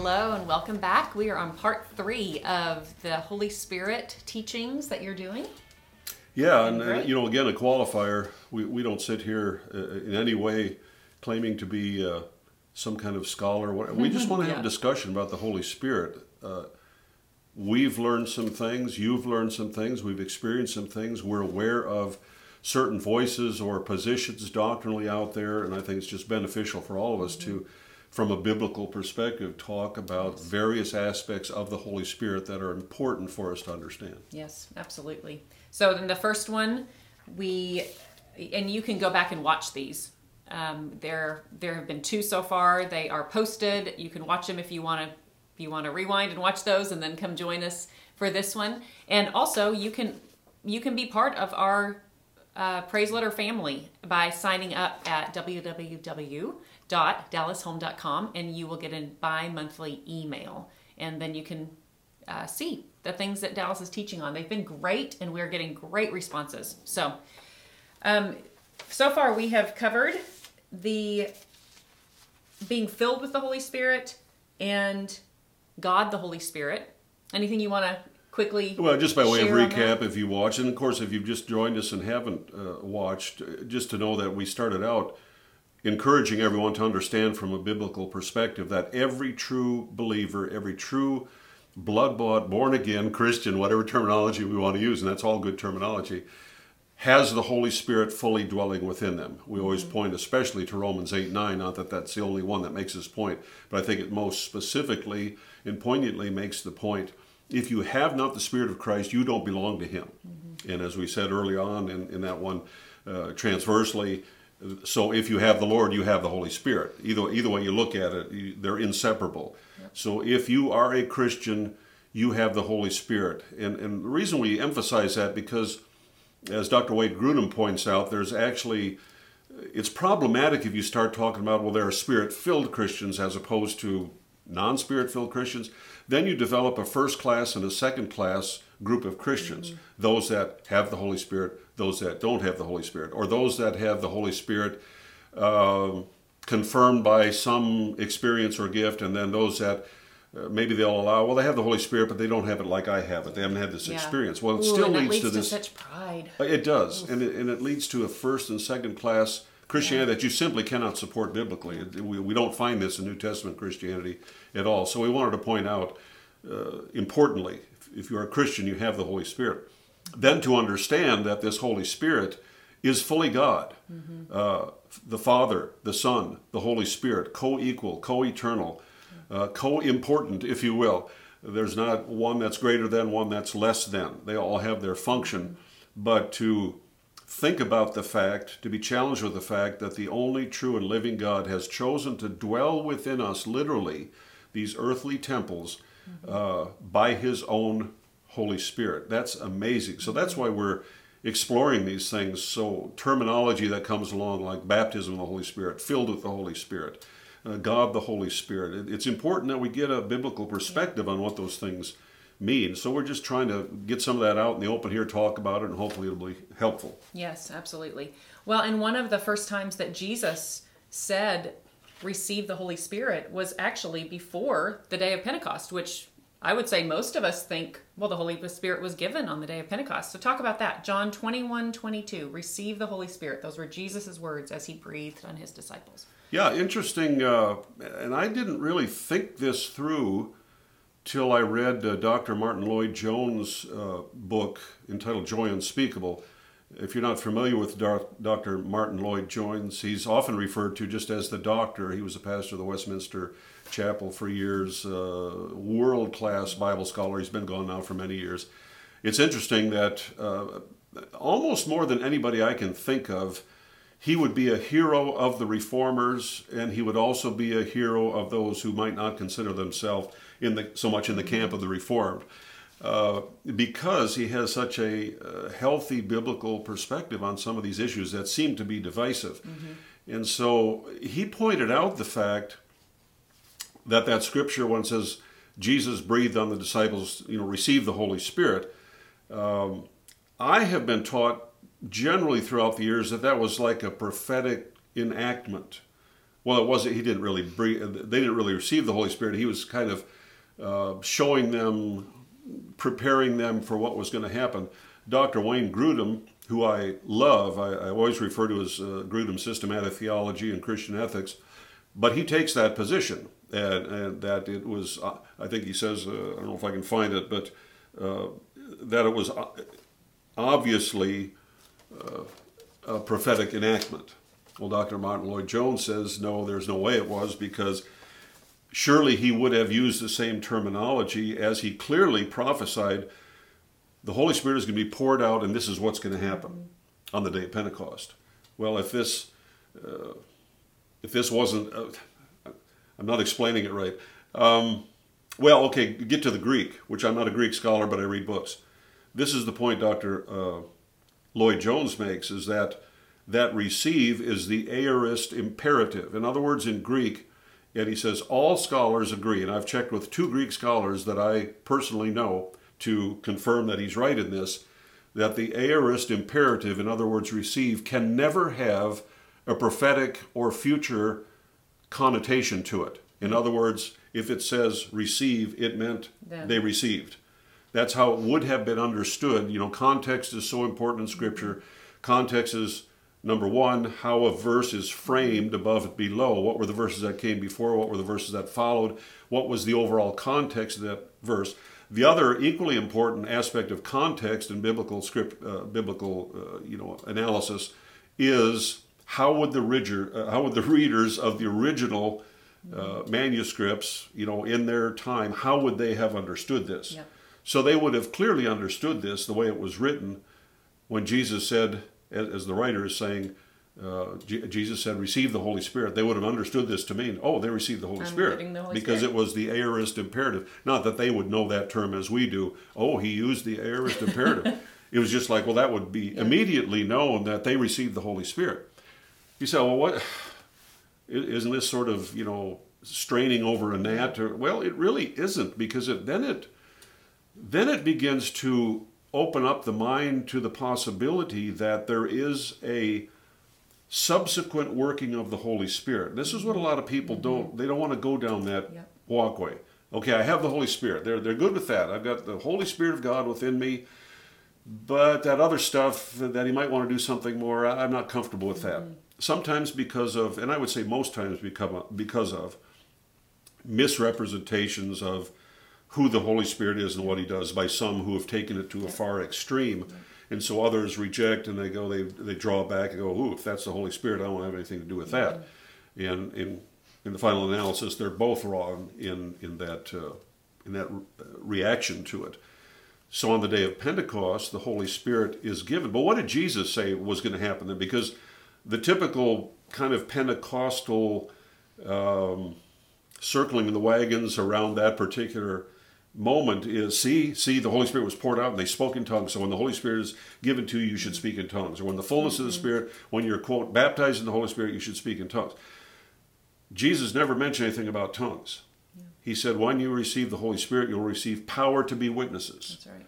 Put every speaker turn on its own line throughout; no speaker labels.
Hello and welcome back. We are on part 3 of the Holy Spirit teachings that you're doing.
Yeah, and again, a qualifier. We don't sit here in any way claiming to be some kind of scholar. We just want to have a discussion about the Holy Spirit. We've learned some things. You've learned some things. We've experienced some things. We're aware of certain voices or positions doctrinally out there, and I think it's just beneficial for all of us to, from a biblical perspective, talk about various aspects of the Holy Spirit that are important for us to understand.
Yes, absolutely. So then the first one, and you can go back and watch these. There have been 2 so far. They are posted. You can watch them if you want to rewind and watch those, and then come join us for this one. And also, you can be part of our Praise Letter family by signing up at www.dallashome.com, and you will get a bi-monthly email, and then you can see the things that Dallas is teaching on. They've been great, and we're getting great responses. So far we have covered the being filled with the Holy Spirit and God the Holy Spirit. Anything you want to quickly
Well, just by way of recap, if you watch, and of course if you've just joined us and haven't watched, just to know that we started out encouraging everyone to understand from a biblical perspective that every true believer, every true blood-bought, born-again Christian, whatever terminology we want to use, and that's all good terminology, has the Holy Spirit fully dwelling within them. We always point especially to Romans 8:9, not that that's the only one that makes this point, but I think it most specifically and poignantly makes the point, if you have not the Spirit of Christ, you don't belong to Him. And as we said early on in that one, transversely, so if you have the Lord, you have the Holy Spirit. Either way you look at it, they're inseparable. Yep. So if you are a Christian, you have the Holy Spirit. And the reason we emphasize that, because as Dr. Wade Grudem points out, it's problematic if you start talking about, well, there are Spirit-filled Christians as opposed to non-Spirit-filled Christians. Then you develop a first-class and a second-class group of Christians. Those that have the Holy Spirit, those that don't have the Holy Spirit, or those that have the Holy Spirit confirmed by some experience or gift, and then those that maybe they'll allow, well, they have the Holy Spirit, but they don't have it like I have it. They haven't had this experience. Well, it still leads to this.
Such pride.
It does, and it leads to a first and second class Christianity that you simply cannot support biblically. We don't find this in New Testament Christianity at all. So we wanted to point out, importantly, if you're a Christian, you have the Holy Spirit. Then to understand that this Holy Spirit is fully God. The Father, the Son, the Holy Spirit, co-equal, co-eternal, co-important, if you will. There's not one that's greater than, one that's less than. They all have their function. But to think about the fact, to be challenged with the fact that the only true and living God has chosen to dwell within us, literally, these earthly temples, by His own Holy Spirit. That's amazing. So that's why we're exploring these things. So terminology that comes along, like baptism of the Holy Spirit, filled with the Holy Spirit, God the Holy Spirit. It's important that we get a biblical perspective on what those things mean. So we're just trying to get some of that out in the open here, talk about it, and hopefully it'll be helpful.
Yes, absolutely. Well, and one of the first times that Jesus said, receive the Holy Spirit, was actually before the day of Pentecost, which I would say most of us think, well, the Holy Spirit was given on the day of Pentecost. So talk about that. John 21:22, receive the Holy Spirit. Those were Jesus' words as He breathed on His disciples.
Yeah, interesting. And I didn't really think this through till I read Dr. Martin Lloyd-Jones' book entitled Joy Unspeakable. If you're not familiar with Dr. Martin Lloyd-Jones, he's often referred to just as the doctor. He was a pastor of the Westminster Chapel for years, world-class Bible scholar. He's been gone now for many years. It's interesting that almost more than anybody I can think of, he would be a hero of the reformers, and he would also be a hero of those who might not consider themselves so much in the camp of the Reformed, because he has such a healthy biblical perspective on some of these issues that seem to be divisive. And so he pointed out the fact that scripture, when it says Jesus breathed on the disciples, receive the Holy Spirit, I have been taught generally throughout the years that was like a prophetic enactment Well, it wasn't. He didn't really. They didn't really receive the Holy Spirit. He was kind of showing them, preparing them for what was going to happen. Dr. Wayne Grudem, who I love, I always refer to as Grudem's Systematic Theology and Christian Ethics, but he takes that position, and that it was. I think he says, I don't know if I can find it, but that it was obviously a prophetic enactment. Well, Dr. Martin Lloyd-Jones says, no, there's no way it was, because surely he would have used the same terminology as he clearly prophesied. The Holy Spirit is going to be poured out, and this is what's going to happen on the day of Pentecost. Well, if this wasn't, I'm not explaining it right. Well, okay, get to the Greek, which I'm not a Greek scholar, but I read books. This is the point Dr. Lloyd-Jones makes, is that receive is the aorist imperative. In other words, in Greek, and he says all scholars agree, and I've checked with 2 Greek scholars that I personally know to confirm that he's right in this, that the aorist imperative, in other words, receive, can never have a prophetic or future connotation to it. In other words, if it says receive, it meant they received. That's how it would have been understood. You know, context is so important in Scripture. Context is, number one, how a verse is framed above and below. What were the verses that came before? What were the verses that followed? What was the overall context of that verse? The other equally important aspect of context in biblical analysis is how would the readers of the original manuscripts, in their time, how would they have understood this? Yeah. So they would have clearly understood this the way it was written when Jesus said, as the writer is saying, Jesus said, receive the Holy Spirit. They would have understood this to mean, they received the Holy Spirit. Because it was the aorist imperative. Not that they would know that term as we do. He used the aorist imperative. It was just like, that would be immediately known that they received the Holy Spirit. You say, what? Isn't this sort of, straining over a gnat? Well, it really isn't, because then it begins to open up the mind to the possibility that there is a subsequent working of the Holy Spirit. This is what a lot of people don't want to go down that walkway. Okay, I have the Holy Spirit. They're good with that. I've got the Holy Spirit of God within me, but that other stuff that he might want to do something more, I'm not comfortable with that. Sometimes because of, and I would say most times because of misrepresentations of who the Holy Spirit is and what he does by some who have taken it to a far extreme. And so others reject, and they draw back and go, if that's the Holy Spirit, I don't have anything to do with that. And in the final analysis, they're both wrong in that reaction to it. So on the day of Pentecost, the Holy Spirit is given. But what did Jesus say was going to happen then? Because the typical kind of Pentecostal circling the wagons around that particular moment is, see, the Holy Spirit was poured out and they spoke in tongues. So when the Holy Spirit is given to you, you should speak in tongues. Or when the fullness of the Spirit, when you're, quote, baptized in the Holy Spirit, you should speak in tongues. Jesus never mentioned anything about tongues. Yeah. He said, when you receive the Holy Spirit, you'll receive power to be witnesses. That's right.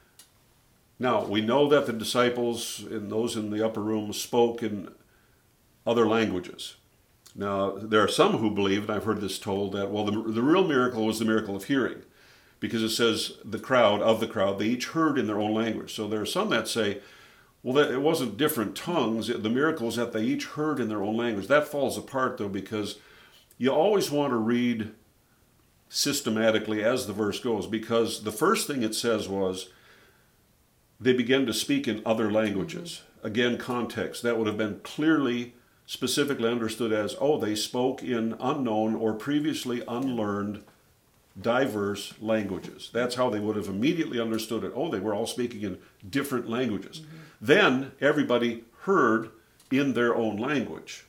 Now, we know that the disciples and those in the upper room spoke in other languages. Now, there are some who believe, and I've heard this told, that, the real miracle was the miracle of hearing. Because it says the crowd, they each heard in their own language. So there are some that say, that it wasn't different tongues. The miracle is that they each heard in their own language. That falls apart, though, because you always want to read systematically as the verse goes. Because the first thing it says was, they began to speak in other languages. Again, context. That would have been clearly, specifically understood as, they spoke in unknown or previously unlearned diverse languages. That's how they would have immediately understood it. They were all speaking in different languages. Then everybody heard in their own language.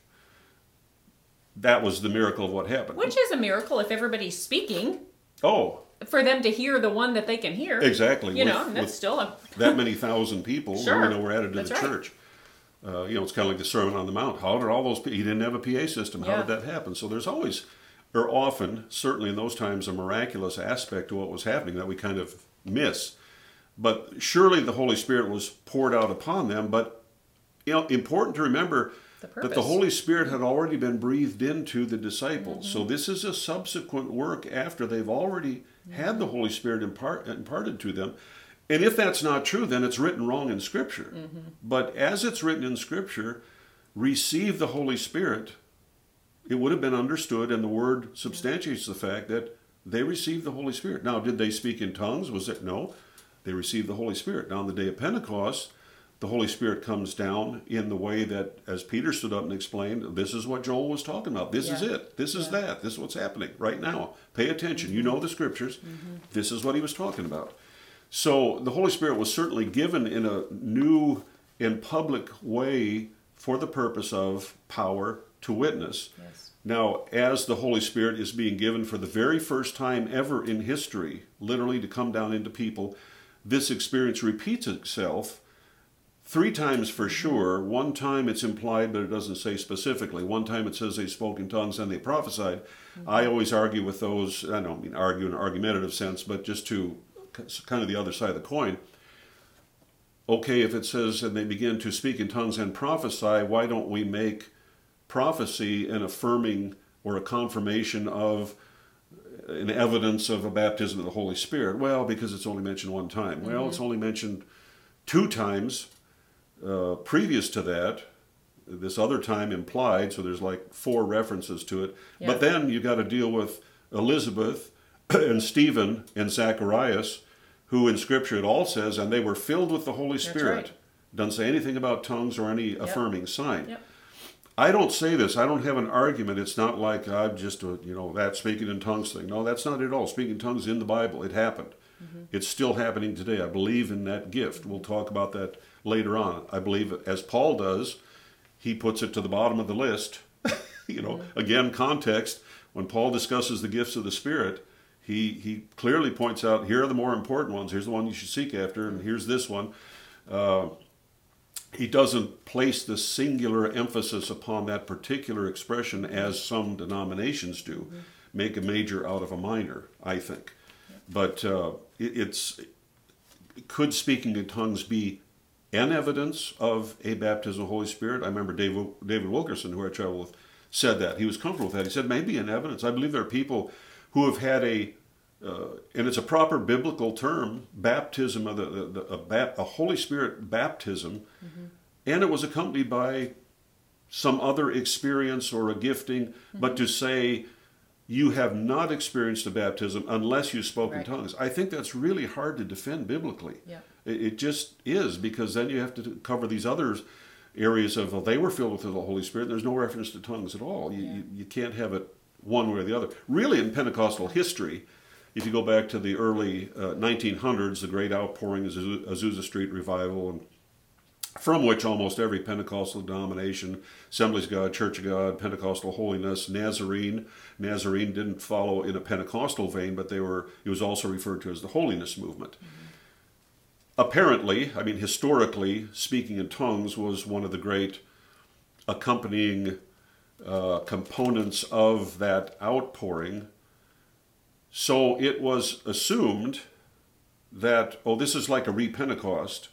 That was the miracle of what happened.
Which is a miracle if everybody's speaking.
For
them to hear the one that they can hear.
Exactly.
That's still
that many thousand people were added to the church. It's kind of like the Sermon on the Mount. How did all those people, he didn't have a PA system. How did that happen? So there's always, or often, certainly in those times, a miraculous aspect to what was happening that we kind of miss. But surely the Holy Spirit was poured out upon them. But important to remember,
the purpose.
But the Holy Spirit had already been breathed into the disciples. So this is a subsequent work after they've already had the Holy Spirit imparted to them. And if that's not true, then it's written wrong in Scripture. But as it's written in Scripture, receive the Holy Spirit, it would have been understood, and the word substantiates the fact that they received the Holy Spirit. Now, did they speak in tongues? Was it? No. They received the Holy Spirit. Now, on the day of Pentecost, the Holy Spirit comes down in the way that, as Peter stood up and explained, this is what Joel was talking about. This is it. This is that. This is what's happening right now. Pay attention. You know the Scriptures. This is what he was talking about. So the Holy Spirit was certainly given in a new and public way for the purpose of power to witness.
Yes.
Now, as the Holy Spirit is being given for the very first time ever in history, literally to come down into people, this experience repeats itself 3 times for sure. One time it's implied, but it doesn't say specifically. One time it says they spoke in tongues and they prophesied. I always argue with those, I don't mean argue in an argumentative sense, but just to kind of the other side of the coin. Okay, if it says, and they begin to speak in tongues and prophesy, why don't we make prophecy an affirming or a confirmation of an evidence of a baptism of the Holy Spirit? Well, because it's only mentioned one time. Well, it's only mentioned 2 times previous to that. This other time implied, so there's like 4 references to it.
Yeah.
But then you got to deal with Elizabeth and Stephen and Zacharias, who in Scripture it all says, and they were filled with the Holy Spirit.
right.
Doesn't say anything about tongues or any affirming sign.
Yep.
I don't say this. I don't have an argument. It's not like I'm just that speaking in tongues thing. No, that's not it at all. Speaking in tongues in the Bible, it happened. It's still happening today. I believe in that gift. We'll talk about that later on. I believe, as Paul does, he puts it to the bottom of the list. Again, context. When Paul discusses the gifts of the Spirit, he clearly points out, here are the more important ones. Here's the one you should seek after, and here's this one. He doesn't place the singular emphasis upon that particular expression as some denominations do. Make a major out of a minor, I think. But could speaking in tongues be an evidence of a baptism of the Holy Spirit? I remember David Wilkerson, who I traveled with, said that. He was comfortable with that. He said, maybe an evidence. I believe there are people who have had and it's a proper biblical term, baptism of a Holy Spirit baptism, and it was accompanied by some other experience or a gifting, but to say you have not experienced a baptism unless you spoke in tongues, I think that's really hard to defend biblically.
Yeah.
It just is, because then you have to cover these other areas of, well, they were filled with the Holy Spirit. There's no reference to tongues at all. You can't have it one way or the other. Really, in Pentecostal history, if you go back to the early 1900s, the great outpouring of Azusa Street revival, and from which almost every Pentecostal denomination, Assemblies of God, Church of God, Pentecostal Holiness, Nazarene didn't follow in a Pentecostal vein, but it was also referred to as the Holiness movement. Apparently, historically, speaking in tongues was one of the great accompanying components of that outpouring. So it was assumed that, this is like a re-Pentecost.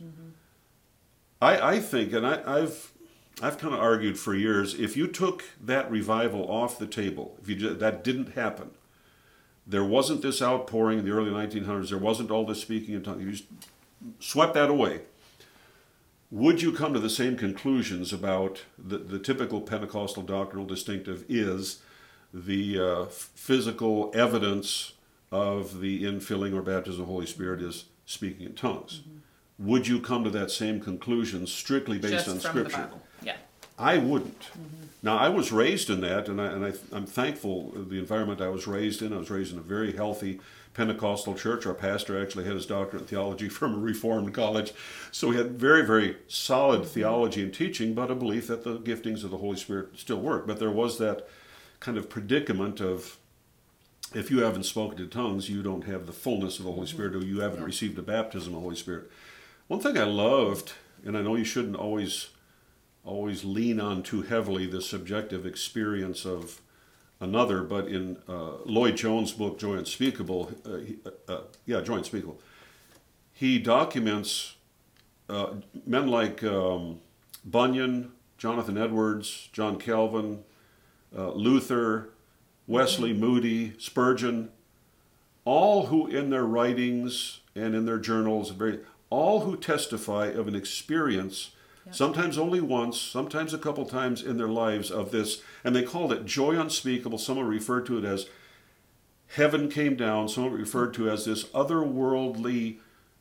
I think, and I've kind of argued for years, if you took that revival off the table, that didn't happen, there wasn't this outpouring in the early 1900s, there wasn't all this speaking in tongues, you just swept that away, would you come to the same conclusions about the typical Pentecostal doctrinal distinctive is the physical evidence of the infilling or baptism of the Holy Spirit is speaking in tongues? Would you come to that same conclusion strictly based on Scripture?
The Bible. Yeah.
I wouldn't. Now, I was raised in that, and I'm thankful the environment I was raised in. I was raised in a very healthy Pentecostal church. Our pastor actually had his doctorate in theology from a Reformed college. So he had very, very solid theology and teaching, but a belief that the giftings of the Holy Spirit still work. But there was that kind of predicament of, if you haven't spoken in tongues, you don't have the fullness of the Holy Spirit, or you haven't received a baptism of the Holy Spirit. One thing I loved, and I know you shouldn't always lean on too heavily the subjective experience of another, but in Lloyd Jones' book, Joy Unspeakable, Joy Unspeakable, he documents men like Bunyan, Jonathan Edwards, John Calvin, Luther, Wesley, Moody, Spurgeon, all who in their writings and in their journals, all who testify of an experience, sometimes only once, sometimes a couple times in their lives of this, and they called it joy unspeakable. Someone referred to it as heaven came down. Someone referred to it as this otherworldly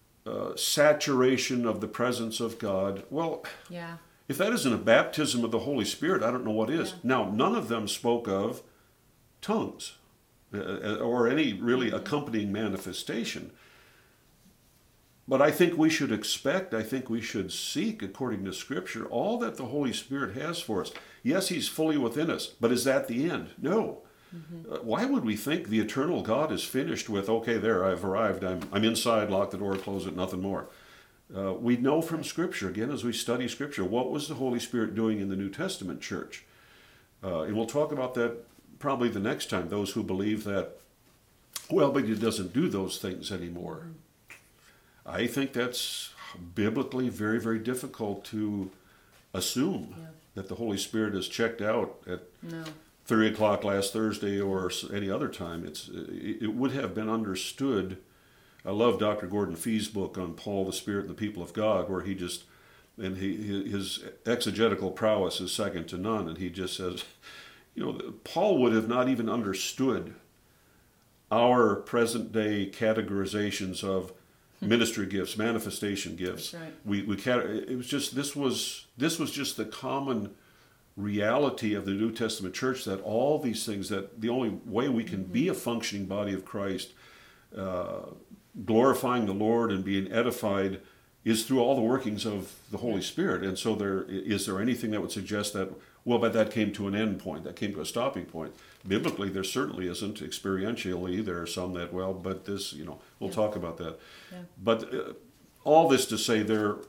saturation of the presence of God. Well, if that isn't a baptism of the Holy Spirit, I don't know what is. Now, none of them spoke of tongues or any really accompanying manifestation. But I think we should expect, I think we should seek, according to Scripture, all that the Holy Spirit has for us. Yes, He's fully within us, but is that the end? No. Why would we think the eternal God is finished with, okay, there, I've arrived, I'm inside, lock the door, close it, nothing more? We know from Scripture, again, as we study Scripture, what was the Holy Spirit doing in the New Testament church? And we'll talk about that probably the next time, those who believe that, well, but He doesn't do those things anymore. I think that's biblically very, very difficult to assume that the Holy Spirit is checked out at 3 o'clock last Thursday or any other time. It would have been understood. I love Dr. Gordon Fee's book on Paul, the Spirit, and the people of God, where he just, and his exegetical prowess is second to none, and he just says, Paul would have not even understood our present day categorizations of ministry gifts, manifestation gifts.
That's right.
It was just this was just the common reality of the New Testament church, that all these things, that the only way we can be a functioning body of Christ, glorifying the Lord and being edified, is through all the workings of the Holy Spirit. And so is there anything that would suggest that, well, but that came to an end point, that came to a stopping point? Biblically, there certainly isn't. Experientially, there are some that, well, but this, we'll talk about that. Yeah. But all this to say,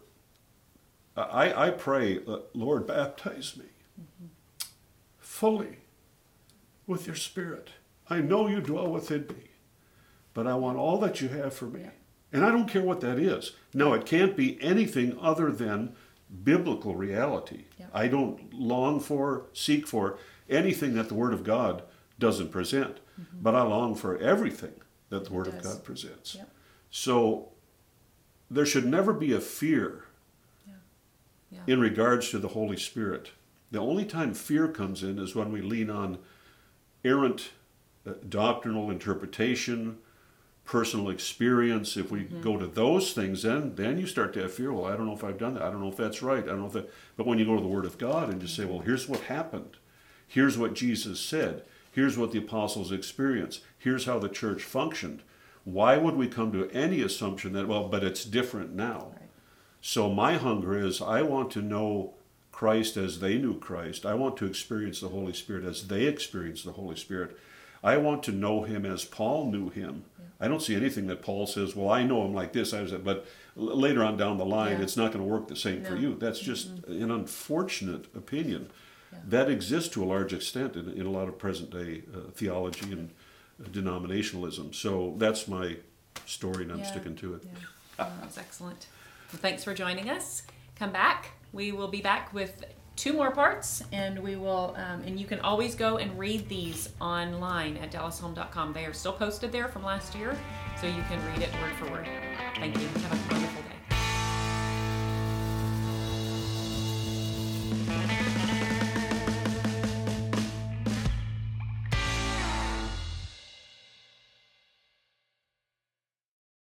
I pray, Lord, baptize me fully with your Spirit. I know you dwell within me, but I want all that you have for me. And I don't care what that is. No, it can't be anything other than biblical reality. I don't long for, seek for anything that the Word of God doesn't present, but I long for everything that the Word of God presents. So there should never be a fear in regards to the Holy Spirit. The only time fear comes in is when we lean on errant doctrinal interpretation, personal experience. If we go to those things, then you start to have fear. Well, I don't know if I've done that. I don't know if that's right. I don't know if that. But when you go to the Word of God and just say, well, here's what happened. Here's what Jesus said. Here's what the apostles experienced. Here's how the church functioned. Why would we come to any assumption that, well, but it's different now? Right. So my hunger is, I want to know Christ as they knew Christ. I want to experience the Holy Spirit as they experienced the Holy Spirit. I want to know Him as Paul knew Him. I don't see anything that Paul says, well, I know Him like this, but later on down the line, it's not going to work the same for you. That's just an unfortunate opinion. That exists to a large extent in a lot of present-day theology and denominationalism. So that's my story, and I'm sticking to it.
That was excellent. Well, thanks for joining us. Come back. We will be back with 2 more parts, and we will, and you can always go and read these online at dallashome.com. They are still posted there from last year, so you can read it word for word. Thank you. Have a